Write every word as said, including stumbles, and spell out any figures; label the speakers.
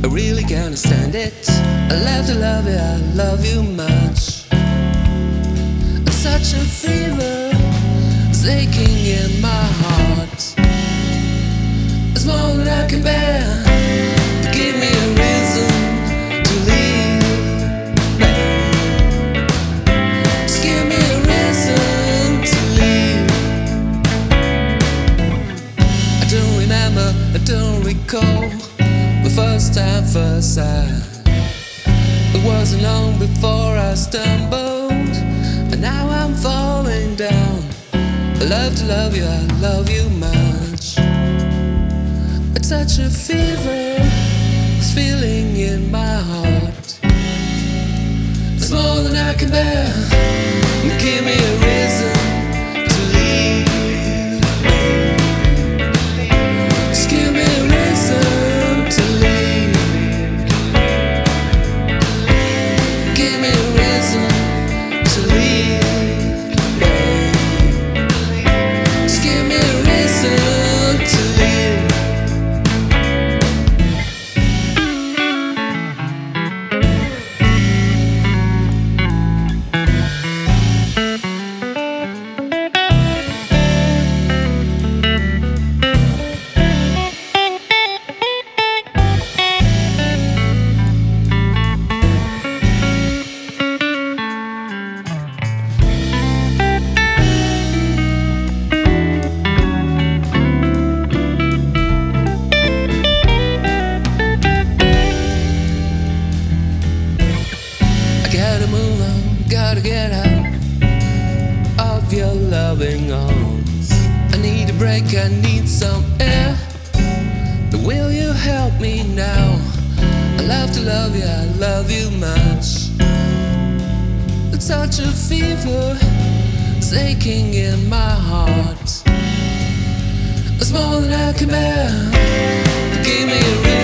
Speaker 1: really can't stand it. I love to love you, I love you much. And such a fever is aching in my heart. It's more than I can bear. Give me a reason to leave. Just give me a reason to leave. I don't remember, I don't recall the first time, first sight. It wasn't long before I stumbled, and now I'm falling down. I love to love you, I love you much. It's such a fever, this feeling in my heart. It's more than I can bear. Give me a reason to leave. Just give me a reason to leave. Give me a reason to leave. Just give me a reason to leave. Gotta move on, gotta get out of your loving arms. I need a break, I need some air. But will you help me now? I love to love you, I love you much. It's such a fever, it's aching in my heart. It's more than I can bear. Give me a reason.